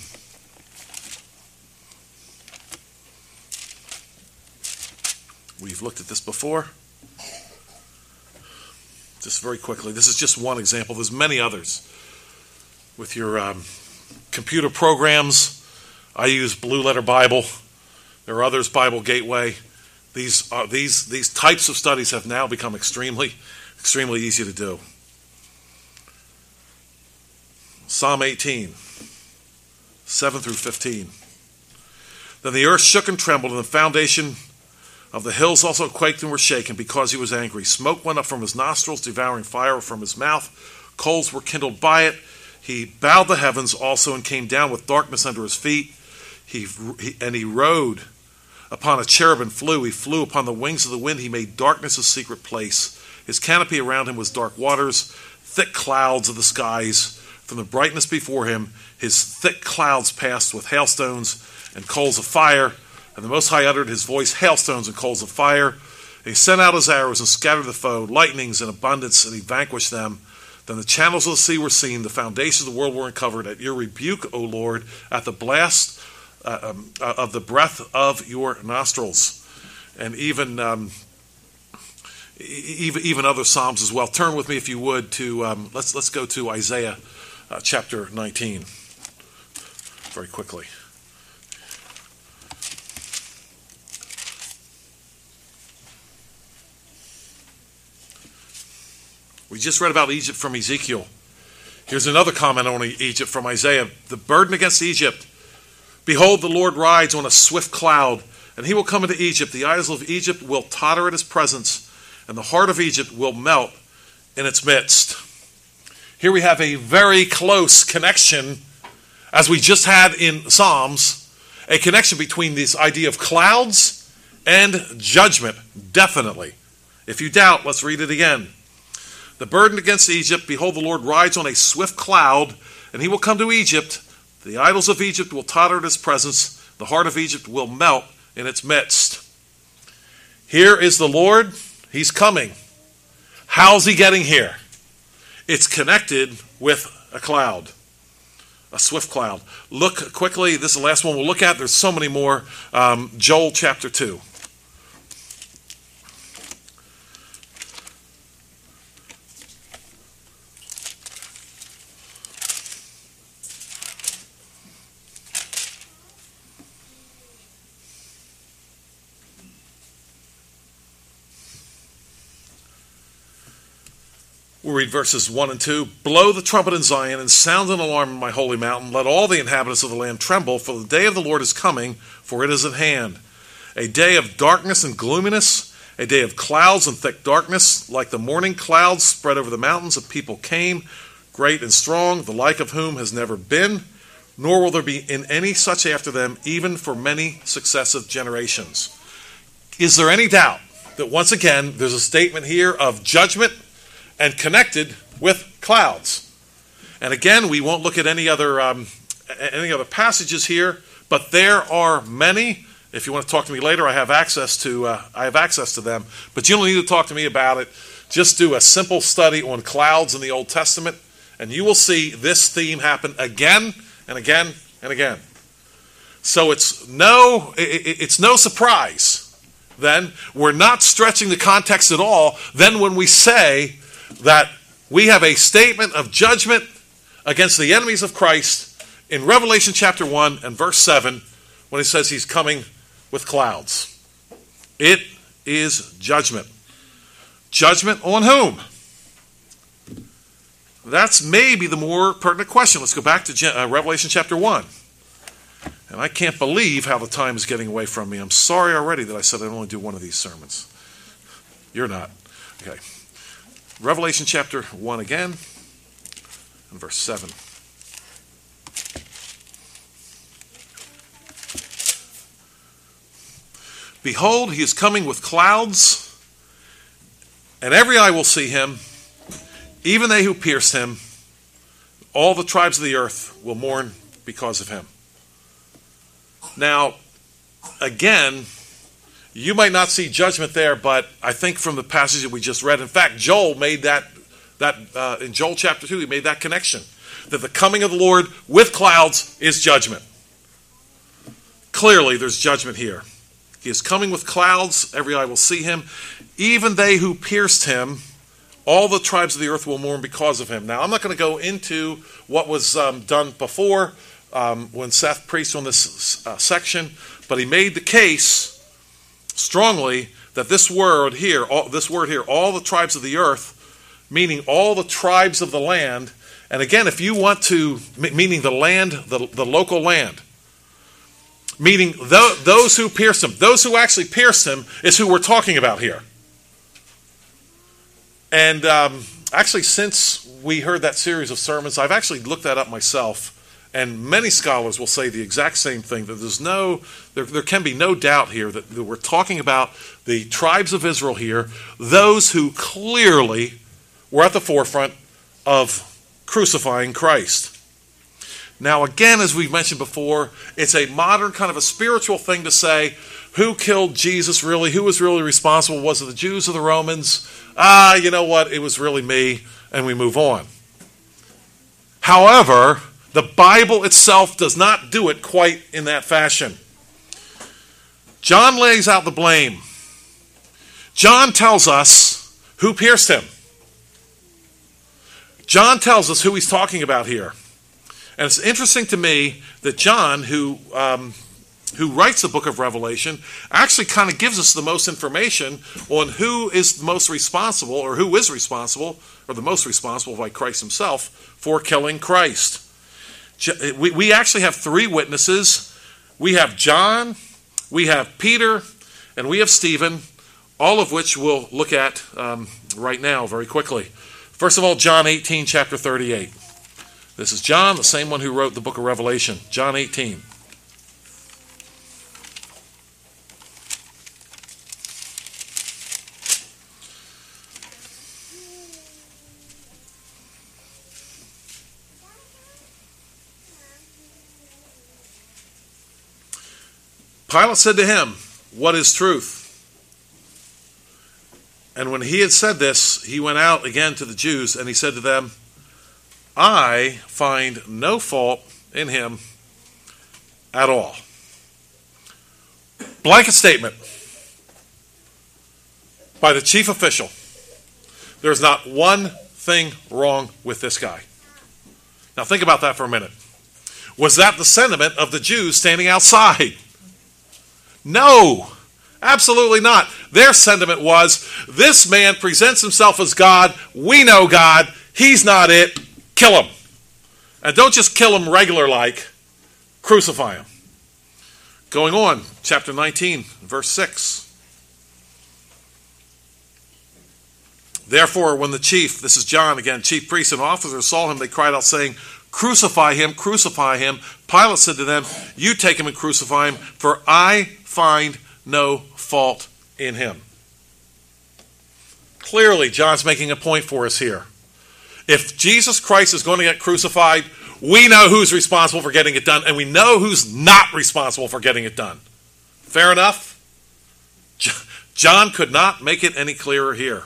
We've looked at this before. Just very quickly. This is just one example. There's many others. With your computer programs, I use Blue Letter Bible. There are others, Bible Gateway. These types of studies have now become extremely easy to do. Psalm 18, 7 through 15. Then the earth shook and trembled, and the foundation of the hills also quaked and were shaken, because he was angry. Smoke went up from his nostrils, devouring fire from his mouth. Coals were kindled by it. He bowed the heavens also, and came down with darkness under his feet. He rode upon a cherub and flew. He flew upon the wings of the wind. He made darkness a secret place. His canopy around him was dark waters, thick clouds of the skies. From the brightness before him, his thick clouds passed with hailstones and coals of fire. And the Most High uttered his voice, hailstones and coals of fire. And he sent out his arrows and scattered the foe, lightnings in abundance, and he vanquished them. Then the channels of the sea were seen, the foundations of the world were uncovered. At your rebuke, O Lord, at the blast of the breath of your nostrils. And even other psalms as well. Turn with me, if you would, to let's go to Isaiah chapter 19 very quickly. We just read about Egypt from Ezekiel. Here's another comment on Egypt from Isaiah. The burden against Egypt. Behold, the Lord rides on a swift cloud, and he will come into Egypt. The idols of Egypt will totter at his presence, and the heart of Egypt will melt in its midst. Here we have a very close connection, as we just had in Psalms, a connection between this idea of clouds and judgment, definitely. If you doubt, let's read it again. The burden against Egypt, behold, the Lord rides on a swift cloud, and he will come to Egypt. The idols of Egypt will totter at his presence. The heart of Egypt will melt in its midst. Here is the Lord. He's coming. How's he getting here? It's connected with a cloud, a swift cloud. Look quickly. This is the last one we'll look at. There's so many more. Joel chapter 2. We'll read verses 1 and 2. Blow the trumpet in Zion and sound an alarm in my holy mountain. Let all the inhabitants of the land tremble, for the day of the Lord is coming, for it is at hand. A day of darkness and gloominess, a day of clouds and thick darkness. Like the morning clouds spread over the mountains, a people came, great and strong, the like of whom has never been, nor will there be in any such after them, even for many successive generations. Is there any doubt that once again there's a statement here of judgment and connected with clouds? And again, we won't look at any other passages here, but there are many. If you want to talk to me later, I have access to them. But you don't need to talk to me about it. Just do a simple study on clouds in the Old Testament, and you will see this theme happen again and again and again. So it's no surprise. Then we're not stretching the context at all. Then when we say that we have a statement of judgment against the enemies of Christ in Revelation chapter 1 and verse 7, when he says he's coming with clouds. It is judgment. Judgment on whom? That's maybe the more pertinent question. Let's go back to Revelation chapter 1. And I can't believe how the time is getting away from me. I'm sorry already that I said I'd only do one of these sermons. You're not. Okay. Revelation chapter 1 again, and verse 7. Behold, he is coming with clouds, and every eye will see him, even they who pierced him. All the tribes of the earth will mourn because of him. Now, again, you might not see judgment there, but I think from the passage that we just read, in fact, Joel made that in Joel chapter 2, he made that connection, that the coming of the Lord with clouds is judgment. Clearly, there's judgment here. He is coming with clouds, every eye will see him. Even they who pierced him, all the tribes of the earth will mourn because of him. Now, I'm not going to go into what was done before when Seth preached on this section, but he made the case strongly that this word here, all the tribes of the earth, meaning all the tribes of the land, and again, if you want to, meaning the land, the local land, meaning those who pierced him, those who actually pierced him is who we're talking about here. And actually, since we heard that series of sermons, I've actually looked that up myself. And many scholars will say the exact same thing, that there can be no doubt here that we're talking about the tribes of Israel here, those who clearly were at the forefront of crucifying Christ. Now, again, as we've mentioned before, it's a modern kind of a spiritual thing to say, who killed Jesus really? Who was really responsible? Was it the Jews or the Romans? You know what? It was really me, and we move on. However, the Bible itself does not do it quite in that fashion. John lays out the blame. John tells us who pierced him. John tells us who he's talking about here. And it's interesting to me that John, who writes the book of Revelation, actually kind of gives us the most information on who is most responsible, or who is responsible, or the most responsible, like Christ himself, for killing Christ. We actually have three witnesses. We have John, we have Peter, and we have Stephen, all of which we'll look at right now very quickly. First of all, John 18, chapter 38. This is John, the same one who wrote the book of Revelation. John 18. Pilate said to him, "What is truth?" And when he had said this, he went out again to the Jews, and he said to them, "I find no fault in him at all." Blanket statement by the chief official. There's not one thing wrong with this guy. Now think about that for a minute. Was that the sentiment of the Jews standing outside? No, absolutely not. Their sentiment was, this man presents himself as God. We know God. He's not it. Kill him. And don't just kill him regular like. Crucify him. Going on, chapter 19, verse 6. Therefore, when the chief, this is John again, chief priests and officers saw him, they cried out saying, "Crucify him, crucify him." Pilate said to them, "You take him and crucify him, for I find no fault in him." Clearly, John's making a point for us here. If Jesus Christ is going to get crucified, we know who's responsible for getting it done, and we know who's not responsible for getting it done. Fair enough? John could not make it any clearer here.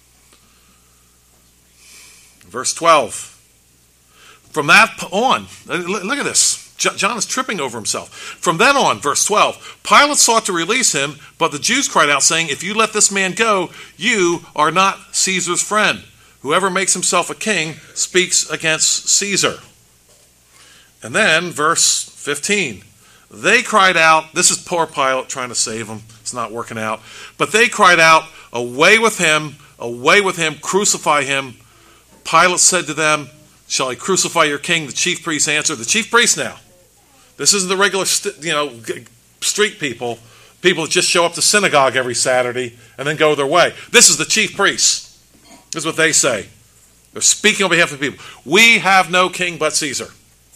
Verse 12. From that on, look at this. John is tripping over himself. From then on, verse 12, Pilate sought to release him, but the Jews cried out, saying, "If you let this man go, you are not Caesar's friend. Whoever makes himself a king speaks against Caesar." And then, verse 15, they cried out, this is poor Pilate trying to save him. It's not working out. But they cried out, away with him, crucify him." Pilate said to them, "Shall I crucify your king?" The chief priests answered. The chief priests now. This isn't the regular, street people that just show up to synagogue every Saturday and then go their way. This is the chief priests. This is what they say. They're speaking on behalf of the people. "We have no king but Caesar."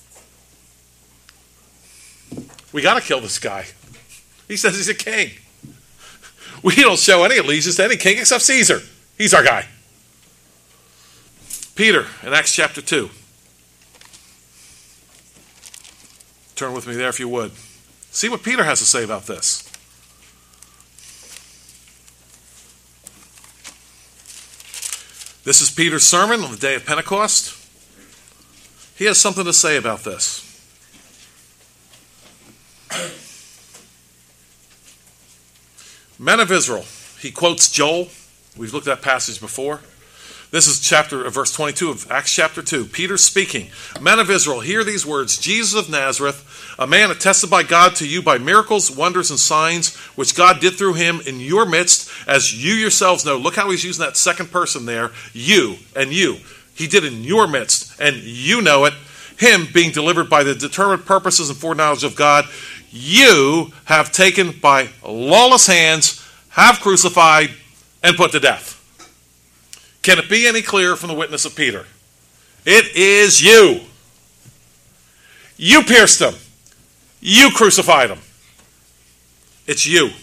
We got to kill this guy. He says he's a king. We don't show any allegiance to any king except Caesar. He's our guy. Peter in Acts chapter 2. Turn with me there if you would. See what Peter has to say about this. This is Peter's sermon on the day of Pentecost. He has something to say about this. Men of Israel. He quotes Joel. We've looked at that passage before. This is verse 22 of Acts chapter 2. Peter speaking. "Men of Israel, hear these words. Jesus of Nazareth, a man attested by God to you by miracles, wonders, and signs, which God did through him in your midst, as you yourselves know." Look how he's using that second person there. You and you. He did in your midst, and you know it. Him being delivered by the determined purposes and foreknowledge of God, you have taken by lawless hands, have crucified, and put to death. Can it be any clearer from the witness of Peter? It is you. You pierced him. You crucified him. It's you.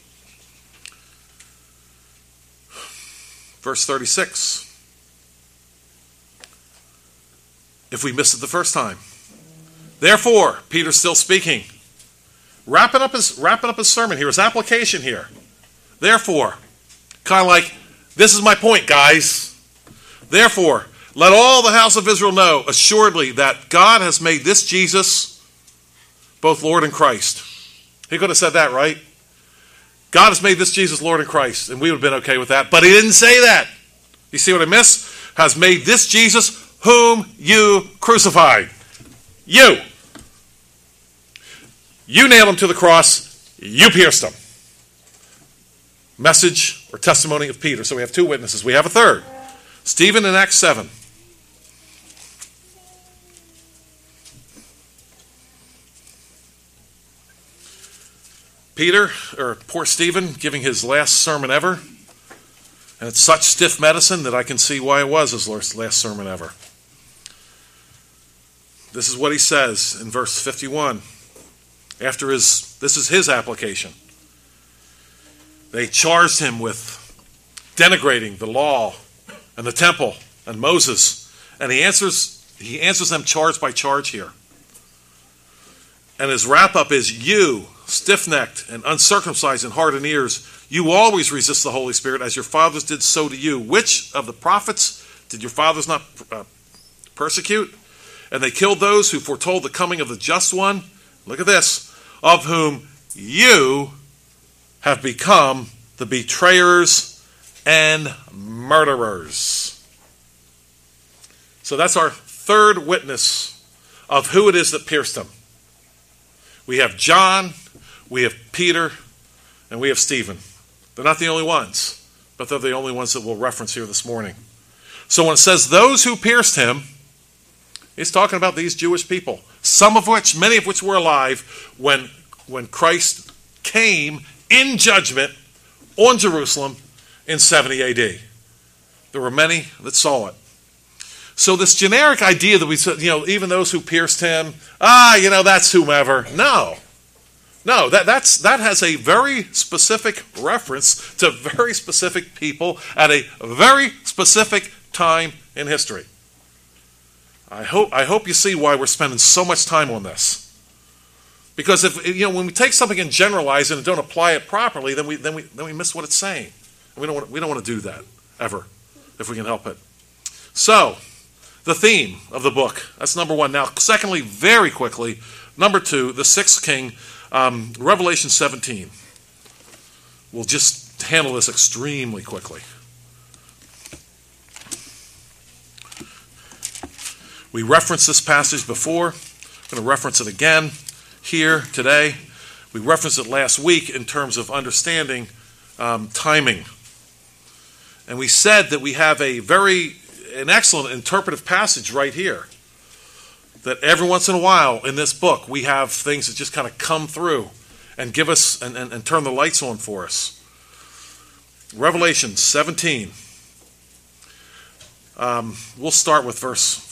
Verse 36. If we missed it the first time, Therefore, Peter's still speaking. Wrapping up his sermon here, his application here. Therefore, kind of like, this is my point, guys. Therefore, let all the house of Israel know assuredly that God has made this Jesus both Lord and Christ. He could have said that, right? God has made this Jesus Lord and Christ, and we would have been okay with that. But he didn't say that. You see what I miss? Has made this Jesus whom you crucified. You. You nailed him to the cross. You pierced him. Message or testimony of Peter. So we have two witnesses. We have a third. Stephen in Acts 7. Peter, or poor Stephen, giving his last sermon ever. And it's such stiff medicine that I can see why it was his last sermon ever. This is what he says in verse 51. This is his application. They charged him with denigrating the law and the temple and Moses. And he answers them charge by charge here. And his wrap-up is, you, stiff-necked and uncircumcised in heart and ears, you always resist the Holy Spirit, as your fathers did so to you. Which of the prophets did your fathers not persecute? And they killed those who foretold the coming of the just one. Look at this. Of whom you have become the betrayers and murderers. So that's our third witness of who it is that pierced him. We have John, we have Peter, and we have Stephen. They're not the only ones, but they're the only ones that we'll reference here this morning. So when it says those who pierced him, it's talking about these Jewish people, many of which were alive when Christ came in judgment on Jerusalem in 70 AD. There were many that saw it. So this generic idea that we said, even those who pierced him, that's whomever. No, that has a very specific reference to very specific people at a very specific time in history. I hope you see why we're spending so much time on this. Because when we take something and generalize it and don't apply it properly, then we miss what it's saying. And we don't want to do that ever, if we can help it. So, the theme of the book. That's number one. Now, secondly, very quickly, number two, the sixth king, Revelation 17. We'll just handle this extremely quickly. We referenced this passage before. I'm going to reference it again here today. We referenced it last week in terms of understanding timing. And we said that we have an excellent interpretive passage right here. That every once in a while in this book we have things that just kind of come through and give us and turn the lights on for us. Revelation 17. We'll start with verse.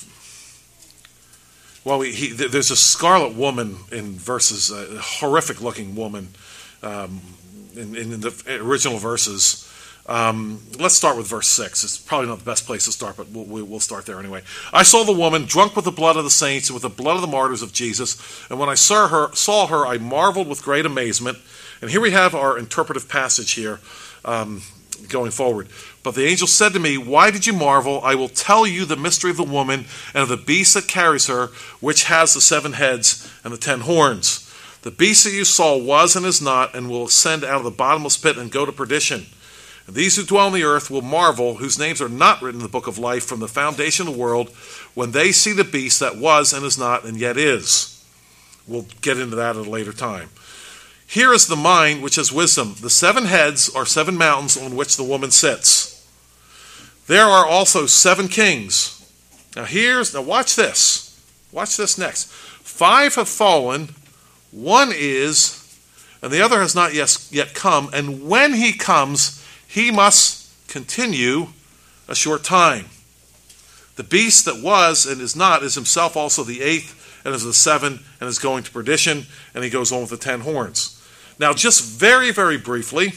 Well, there's a scarlet woman in verses, a horrific-looking woman in the original verses. Let's start with verse 6. It's probably not the best place to start, but we'll start there anyway. I saw the woman drunk with the blood of the saints and with the blood of the martyrs of Jesus. And when I saw her, I marveled with great amazement. And here we have our interpretive passage here going forward. But the angel said to me, why did you marvel? I will tell you the mystery of the woman and of the beast that carries her, which has the 7 heads and the 10 horns. The beast that you saw was and is not, and will ascend out of the bottomless pit and go to perdition. And these who dwell on the earth will marvel, whose names are not written in the book of life from the foundation of the world, when they see the beast that was and is not and yet is. We'll get into that at a later time. Here is the mind which has wisdom. The 7 heads are 7 mountains on which the woman sits. There are also 7 kings. Now watch this. Watch this next. 5 have fallen, 1 is, and the other has not yet come. And when he comes, he must continue a short time. The beast that was and is not is himself also the 8th and is the 7 and is going to perdition. And he goes on with the 10 horns. Now, just very, very briefly,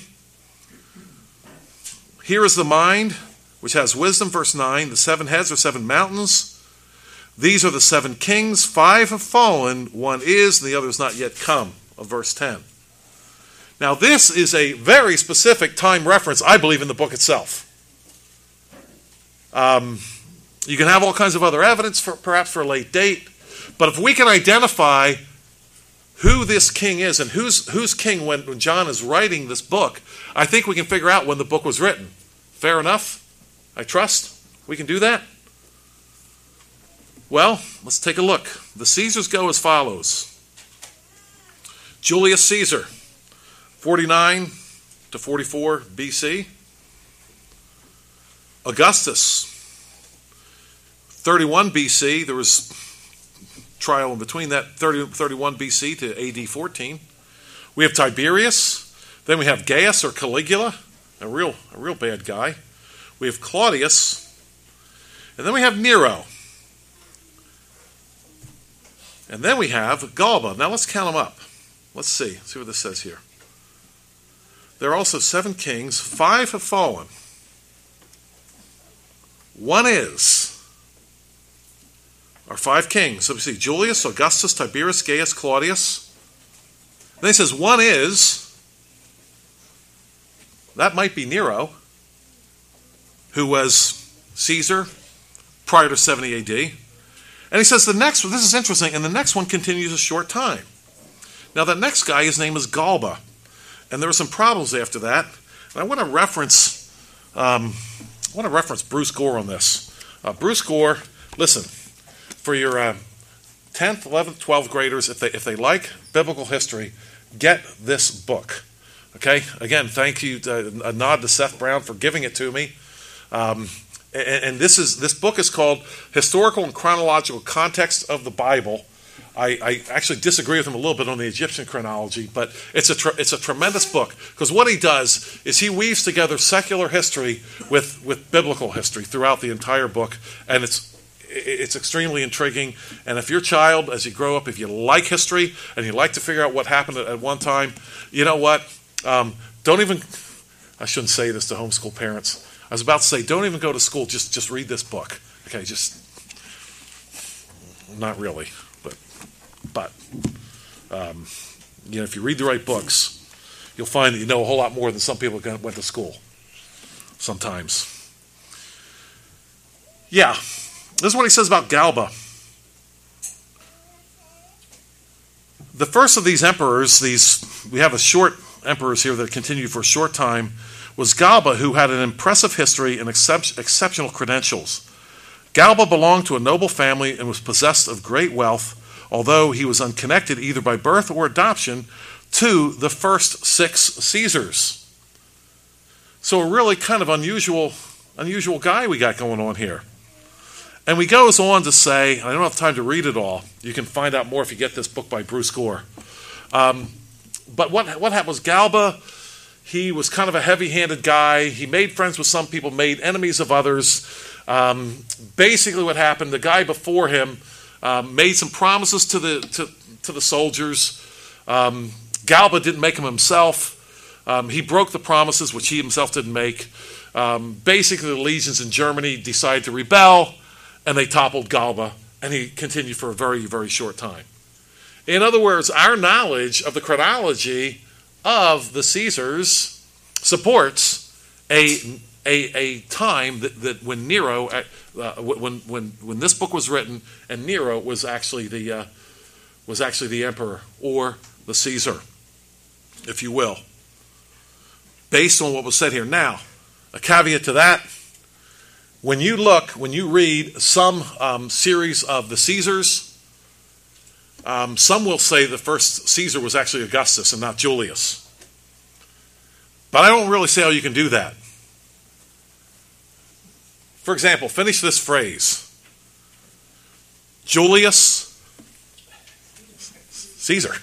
here is the mind which has wisdom, verse 9. The 7 heads are 7 mountains. These are the 7 kings. 5 have fallen, 1 is, and the other is not yet come, of verse 10. Now this is a very specific time reference, I believe, in the book itself. You can have all kinds of other evidence, perhaps for a late date, but if we can identify who this king is and who's king when John is writing this book, I think we can figure out when the book was written. Fair enough? I trust we can do that? Well, let's take a look. The Caesars go as follows. Julius Caesar, 49 to 44 BC. Augustus, 31 BC. There was trial in between that, 31 BC to AD 14. We have Tiberius. Then we have Gaius or Caligula, a real bad guy. We have Claudius. And then we have Nero. And then we have Galba. Now let's count them up. Let's see what this says here. There are also 7 kings. 5 have fallen. 1 is. Our 5 kings. So we see Julius, Augustus, Tiberius, Gaius, Claudius. Then he says 1 is. That might be Nero, who was Caesar prior to 70 AD. And he says the next one, this is interesting, and the next one continues a short time. Now that next guy, his name is Galba. And there were some problems after that. And I want to reference Bruce Gore on this. Bruce Gore, listen, for your 10th, 11th, 12th graders, if they like biblical history, get this book. Okay? Again, thank you, a nod to Seth Brown for giving it to me. And this book is called Historical and Chronological Context of the Bible. I actually disagree with him a little bit on the Egyptian chronology, but it's a tremendous book, because what he does is he weaves together secular history with biblical history throughout the entire book, and it's extremely intriguing. And if your child, as you grow up, if you like history and you like to figure out what happened at one time, you know what? Don't even, I shouldn't say this to homeschool parents. I was about to say, don't even go to school, just read this book. Okay, not really, but if you read the right books, you'll find that you know a whole lot more than some people who went to school sometimes. Yeah, this is what he says about Galba. The first of these emperors, we have a short emperors here that continued for a short time, was Galba, who had an impressive history and exceptional credentials. Galba belonged to a noble family and was possessed of great wealth, although he was unconnected either by birth or adoption to the first 6 Caesars. So a really kind of unusual guy we got going on here. And he goes on to say, I don't have time to read it all. You can find out more if you get this book by Bruce Gore. But what happened was Galba, he was kind of a heavy-handed guy. He made friends with some people, made enemies of others. Basically what happened, the guy before him made some promises to the soldiers. Galba didn't make them himself. He broke the promises, which he himself didn't make. Basically, the legions in Germany decided to rebel, and they toppled Galba, and he continued for a very, very short time. In other words, our knowledge of the chronology of the Caesars supports a time that when Nero, when this book was written, and Nero was actually the emperor or the Caesar, if you will, based on what was said here. Now, a caveat to that: when you read some series of the Caesars, some will say the first Caesar was actually Augustus and not Julius. But I don't really see how you can do that. For example, finish this phrase. Julius Caesar.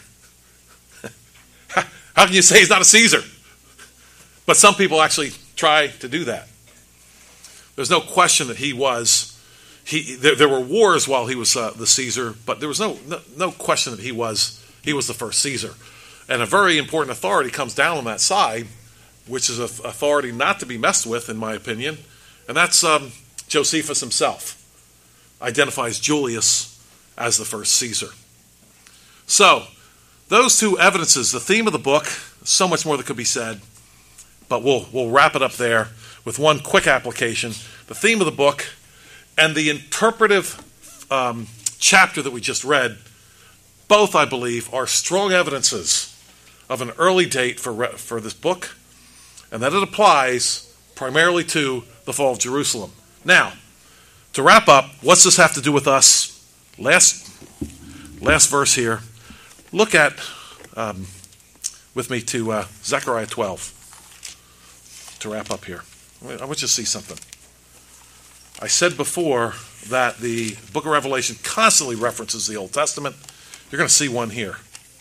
How can you say he's not a Caesar? But some people actually try to do that. There's no question that he was. There were wars while he was the Caesar, but there was no question that he was the first Caesar. And a very important authority comes down on that side, which is an authority not to be messed with, in my opinion, and that's Josephus himself. identifies Julius as the first Caesar. So, those two evidences, the theme of the book, so much more that could be said, but we'll wrap it up there with one quick application. The theme of the book and the interpretive chapter that we just read, both, I believe, are strong evidences of an early date for this book, and that it applies primarily to the fall of Jerusalem. Now, to wrap up, what's this have to do with us? Last verse here. Look at, with me to Zechariah 12 to wrap up here. I want you to see something. I said before that the book of Revelation constantly references the Old Testament. You're going to see one here.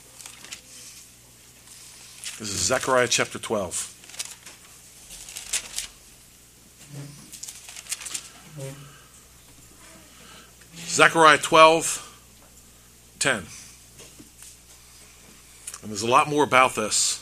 This is Zechariah chapter 12. Zechariah 12:10. And there's a lot more about this.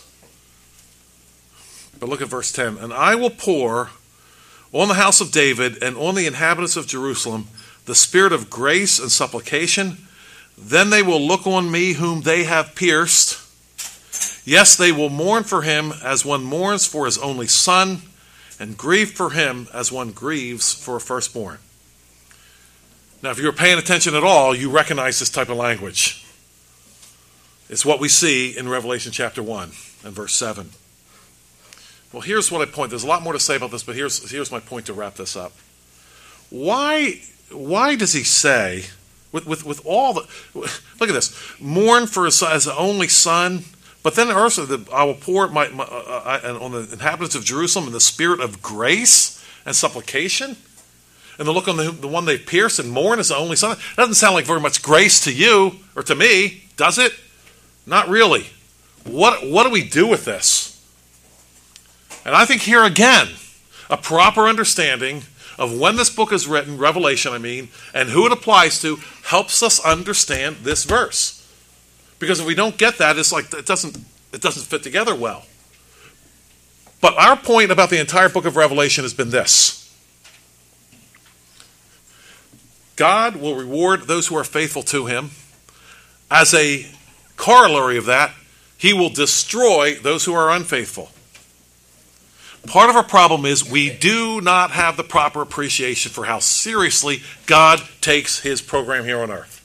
But look at verse 10. And I will pour on the house of David and on the inhabitants of Jerusalem the spirit of grace and supplication. Then they will look on me whom they have pierced. Yes, they will mourn for him as one mourns for his only son, and grieve for him as one grieves for a firstborn. Now, if you were paying attention at all, you recognize this type of language. It's what we see in Revelation chapter 1 and verse 7. Well, here's what I point. There's a lot more to say about this, but here's my point to wrap this up. Why does he say, with all the, look at this, mourn for his only son, but then also I will pour on the inhabitants of Jerusalem in the spirit of grace and supplication? And the look on the one they pierced and mourn as the only son? That doesn't sound like very much grace to you or to me, does it? Not really. What do we do with this? And I think here again, a proper understanding of when this book is written, Revelation and who it applies to, helps us understand this verse. Because if we don't get that, it's like it doesn't fit together well. But our point about the entire book of Revelation has been this. God will reward those who are faithful to him. As a corollary of that, he will destroy those who are unfaithful. Part of our problem is we do not have the proper appreciation for how seriously God takes his program here on earth.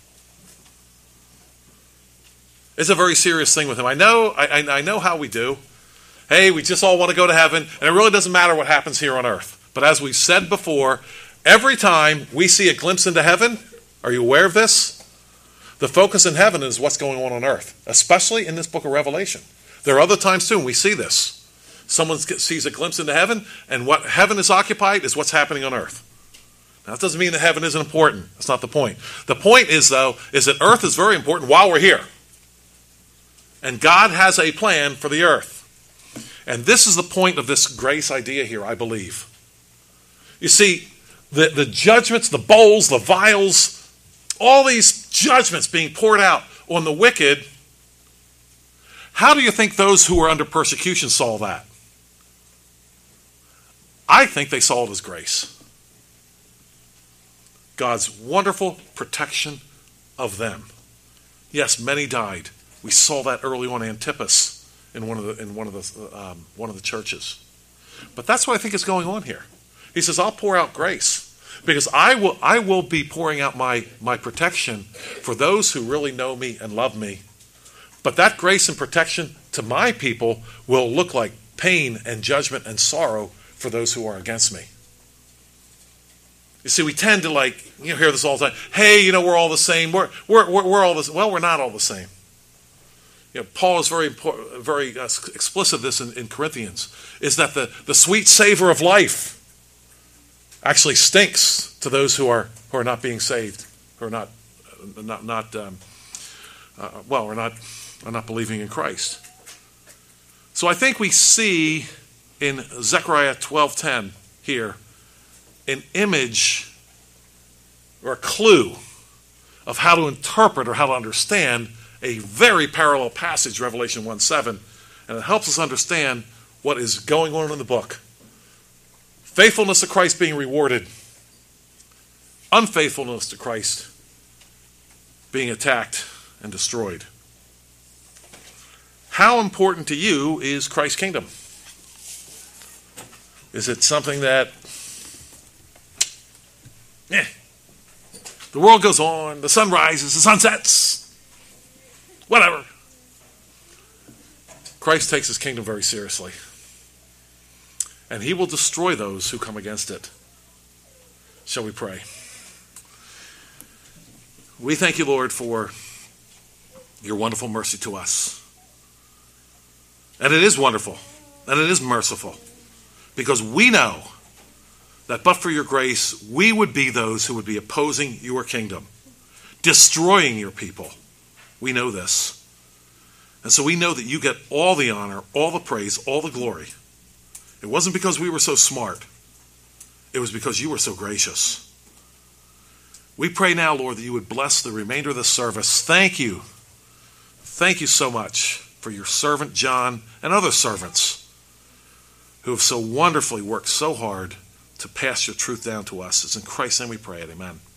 It's a very serious thing with him. I know how we do. Hey, we just all want to go to heaven, and it really doesn't matter what happens here on earth. But as we said before, every time we see a glimpse into heaven, are you aware of this? The focus in heaven is what's going on earth, especially in this book of Revelation. There are other times too when we see this. Someone sees a glimpse into heaven, and what heaven is occupied is what's happening on earth. Now, that doesn't mean that heaven isn't important. That's not the point. The point is, though, is that earth is very important while we're here. And God has a plan for the earth. And this is the point of this grace idea here, I believe. You see, the judgments, the bowls, the vials, all these judgments being poured out on the wicked, how do you think those who were under persecution saw that? I think they saw it as grace. God's wonderful protection of them. Yes, many died. We saw that early on Antipas in one of the churches. But that's what I think is going on here. He says, I'll pour out grace because I will be pouring out my protection for those who really know me and love me. But that grace and protection to my people will look like pain and judgment and sorrow for those who are against me. You see, we tend to hear this all the time. Hey, we're all the same. We're all this. Well, we're not all the same. Paul is very explicit of this in Corinthians, is that the sweet savor of life actually stinks to those who are not being saved, who are not believing in Christ. So I think we see in Zechariah 12:10 here an image or a clue of how to interpret or how to understand a very parallel passage, Revelation 1:7, and it helps us understand what is going on in the book. Faithfulness of Christ being rewarded, unfaithfulness to Christ being attacked and destroyed. How important to you is Christ's kingdom? Is it something that, the world goes on, the sun rises, the sun sets, whatever? Christ takes his kingdom very seriously. And he will destroy those who come against it. Shall we pray? We thank you, Lord, for your wonderful mercy to us. And it is wonderful, and it is merciful, because we know that but for your grace, we would be those who would be opposing your kingdom, destroying your people. We know this. And so we know that you get all the honor, all the praise, all the glory. It wasn't because we were so smart. It was because you were so gracious. We pray now, Lord, that you would bless the remainder of this service. Thank you. Thank you so much for your servant John and other servants who have so wonderfully worked so hard to pass your truth down to us. It's in Christ's name we pray it. Amen.